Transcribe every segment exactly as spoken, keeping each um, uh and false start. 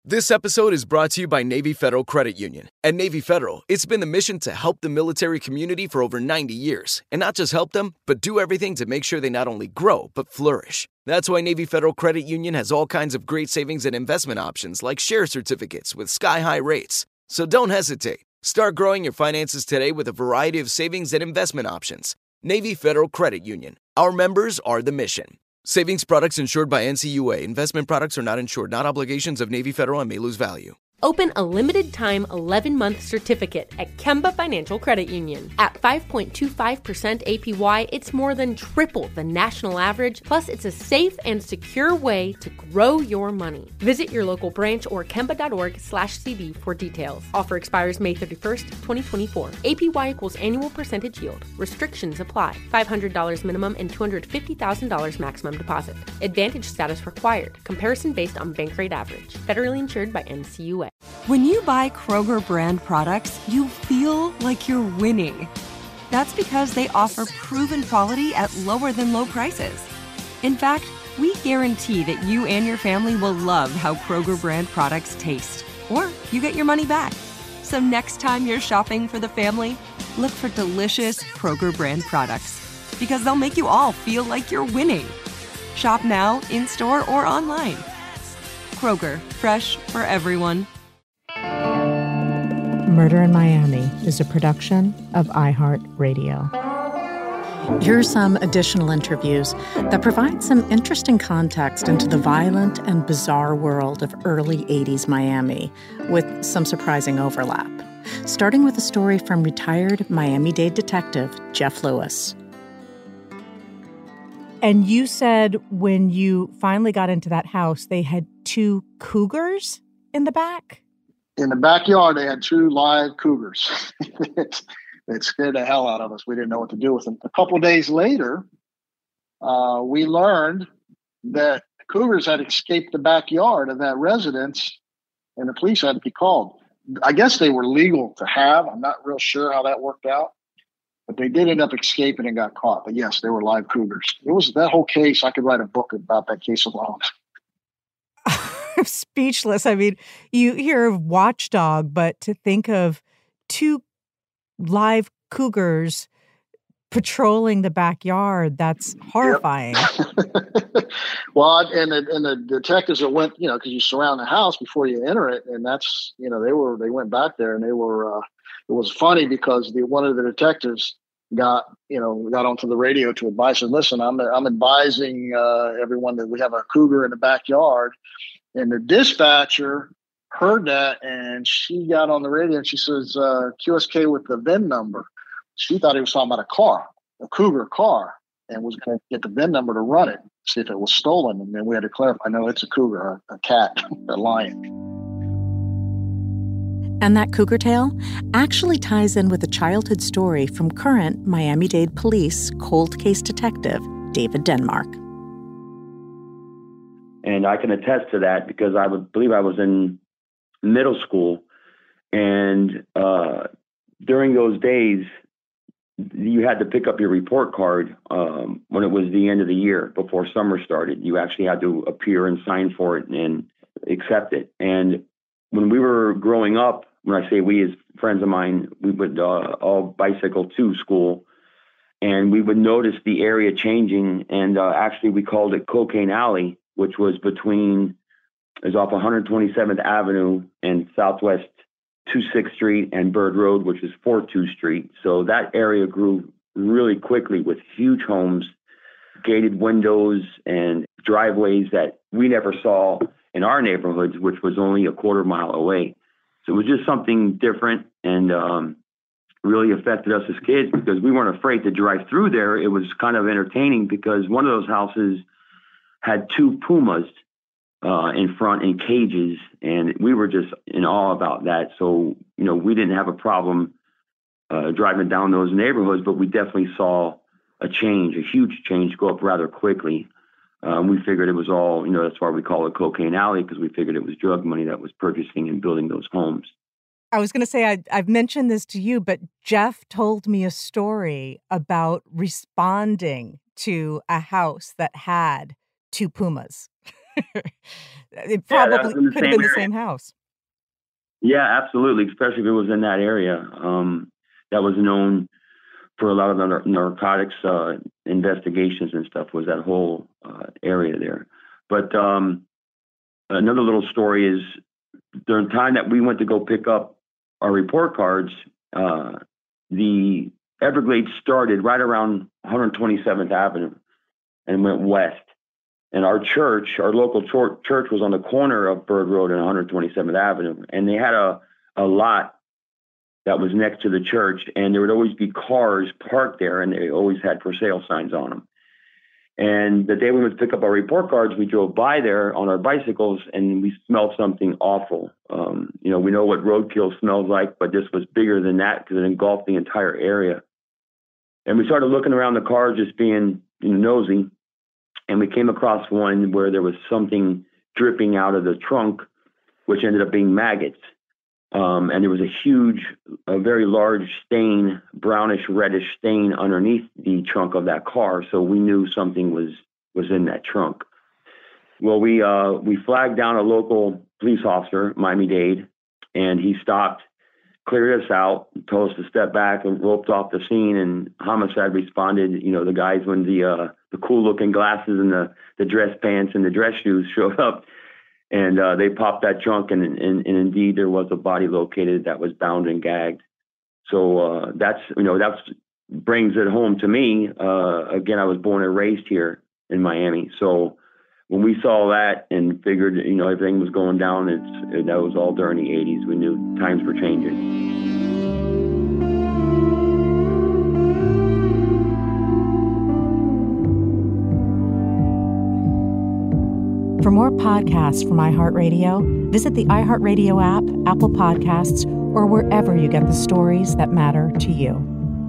This episode is brought to you by Navy Federal Credit Union. At Navy Federal, it's been the mission to help the military community for over ninety years. And not just help them, but do everything to make sure they not only grow, but flourish. That's why Navy Federal Credit Union has all kinds of great savings and investment options like share certificates with sky-high rates. So don't hesitate. Start growing your finances today with a variety of savings and investment options. Navy Federal Credit Union. Our members are the mission. Savings products insured by N C U A. Investment products are not insured, not obligations of Navy Federal and may lose value. Open a limited-time eleven-month certificate at Kemba Financial Credit Union. At five point two five percent A P Y, it's more than triple the national average, plus it's a safe and secure way to grow your money. Visit your local branch or kemba.org slash CD for details. Offer expires May thirty-first, twenty twenty-four. A P Y equals annual percentage yield. Restrictions apply. five hundred dollars minimum and two hundred fifty thousand dollars maximum deposit. Advantage status required. Comparison based on bank rate average. Federally insured by N C U A. When you buy Kroger brand products, you feel like you're winning. That's because they offer proven quality at lower than low prices. In fact, we guarantee that you and your family will love how Kroger brand products taste, or you get your money back. So next time you're shopping for the family, look for delicious Kroger brand products, because they'll make you all feel like you're winning. Shop now, in-store, or online. Kroger, fresh for everyone. Murder in Miami is a production of iHeartRadio. Here are some additional interviews that provide some interesting context into the violent and bizarre world of early eighties Miami, with some surprising overlap. Starting with a story from retired Miami-Dade detective Jeff Lewis. And you said when you finally got into that house, they had two cougars in the back? In the backyard, they had two live cougars. it, it scared the hell out of us. We didn't know what to do with them. A couple of days later, uh, we learned that cougars had escaped the backyard of that residence, and the police had to be called. I guess they were legal to have. I'm not real sure how that worked out, but they did end up escaping and got caught. But yes, they were live cougars. It was that whole case. I could write a book about that case alone. I'm speechless. I mean, you hear of watchdog, but to think of two live cougars patrolling the backyard, that's horrifying. Yep. Well, and the, and the detectives that went, you know, because you surround the house before you enter it, and that's, you know, they were they went back there, and they were. Uh, it was funny because the one of the detectives got, you know, got onto the radio to advise. And listen, I'm I'm advising uh, everyone that we have a cougar in the backyard. And the dispatcher heard that, and she got on the radio, and she says, uh, Q S K with the V I N number. She thought he was talking about a car, a cougar car, and was going to get the V I N number to run it, see if it was stolen. And then we had to clarify, no, it's a cougar, a, a cat, a lion. And that cougar tale actually ties in with a childhood story from current Miami-Dade Police cold case detective David Denmark. And I can attest to that because I would believe I was in middle school. And uh, during those days, you had to pick up your report card um, when it was the end of the year before summer started. You actually had to appear and sign for it and accept it. And when we were growing up, when I say we as friends of mine, we would uh, all bicycle to school. And we would notice the area changing. And uh, actually, we called it Cocaine Alley, which was between, it was off one hundred twenty-seventh Avenue and Southwest twenty-sixth Street and Bird Road, which is forty-second Street. So that area grew really quickly with huge homes, gated windows, and driveways that we never saw in our neighborhoods, which was only a quarter mile away. So it was just something different, and um, really affected us as kids because we weren't afraid to drive through there. It was kind of entertaining because one of those houses had two pumas uh, in front in cages, and we were just in awe about that. So, you know, we didn't have a problem uh, driving down those neighborhoods, but we definitely saw a change, a huge change go up rather quickly. Um, we figured it was all, you know, that's why we call it Cocaine Alley, because we figured it was drug money that was purchasing and building those homes. I was going to say, I, I've mentioned this to you, but Jeff told me a story about responding to a house that had two pumas. It probably yeah, could have been the same house. Yeah, absolutely. Especially if it was in that area um, that was known for a lot of the nar- narcotics uh, investigations and stuff, was that whole uh, area there. But um, another little story is during the time that we went to go pick up our report cards, uh, the Everglades started right around one hundred twenty-seventh Avenue and went west. And our church, our local church, church was on the corner of Bird Road and one hundred twenty-seventh Avenue. And they had a, a lot that was next to the church. And there would always be cars parked there, and they always had for sale signs on them. And the day we went to pick up our report cards, we drove by there on our bicycles, and we smelled something awful. Um, you know, we know what roadkill smells like, but this was bigger than that because it engulfed the entire area. And we started looking around the cars, just being, you know, nosy. And we came across one where there was something dripping out of the trunk, which ended up being maggots. Um, and there was a huge, a very large stain, brownish, reddish stain underneath the trunk of that car. So we knew something was, was in that trunk. Well, we, uh, we flagged down a local police officer, Miami-Dade, and he stopped, cleared us out, told us to step back, and roped off the scene. And homicide responded. You know, the guys when the, uh, the cool looking glasses and the, the dress pants and the dress shoes showed up. And uh, they popped that trunk, and, and, and indeed there was a body located that was bound and gagged. So uh, that's, you know, that's brings it home to me. Uh, again, I was born and raised here in Miami. So when we saw that and figured, you know, everything was going down, it's, it, that was all during the eighties. We knew times were changing. For more podcasts from iHeartRadio, visit the iHeartRadio app, Apple Podcasts, or wherever you get the stories that matter to you.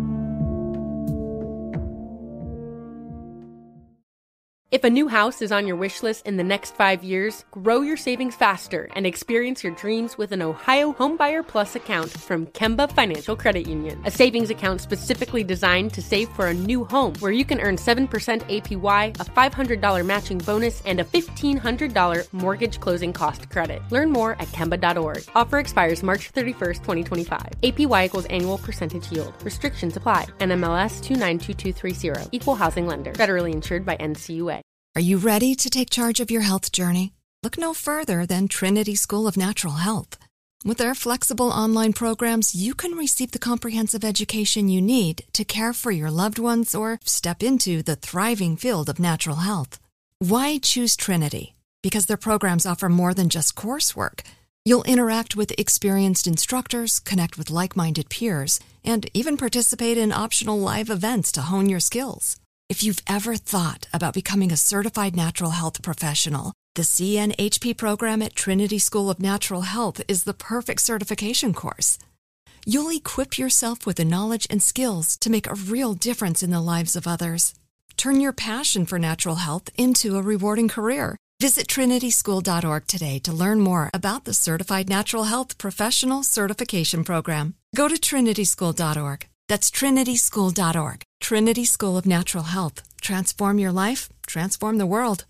If a new house is on your wish list in the next five years, grow your savings faster and experience your dreams with an Ohio Homebuyer Plus account from Kemba Financial Credit Union. A savings account specifically designed to save for a new home, where you can earn seven percent A P Y, a five hundred dollars matching bonus, and a fifteen hundred dollars mortgage closing cost credit. Learn more at Kemba dot org. Offer expires March thirty-first, twenty twenty-five. A P Y equals annual percentage yield. Restrictions apply. N M L S two nine two two three zero. Equal housing lender. Federally insured by N C U A. Are you ready to take charge of your health journey? Look no further than Trinity School of Natural Health. With their flexible online programs, you can receive the comprehensive education you need to care for your loved ones or step into the thriving field of natural health. Why choose Trinity? Because their programs offer more than just coursework. You'll interact with experienced instructors, connect with like-minded peers, and even participate in optional live events to hone your skills. If you've ever thought about becoming a certified natural health professional, the C N H P program at Trinity School of Natural Health is the perfect certification course. You'll equip yourself with the knowledge and skills to make a real difference in the lives of others. Turn your passion for natural health into a rewarding career. Visit trinity school dot org today to learn more about the Certified Natural Health Professional Certification Program. Go to trinity school dot org. That's trinity school dot org. Trinity School of Natural Health. Transform your life, transform the world.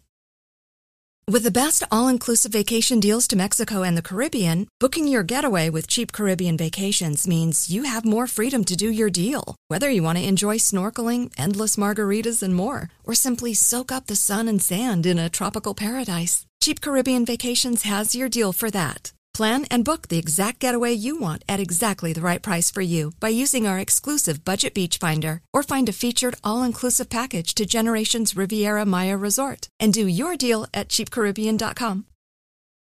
With the best all-inclusive vacation deals to Mexico and the Caribbean, booking your getaway with Cheap Caribbean Vacations means you have more freedom to do your deal. Whether you want to enjoy snorkeling, endless margaritas, and more, or simply soak up the sun and sand in a tropical paradise, Cheap Caribbean Vacations has your deal for that. Plan and book the exact getaway you want at exactly the right price for you by using our exclusive Budget Beach Finder, or find a featured all-inclusive package to Generations Riviera Maya Resort and do your deal at cheap caribbean dot com.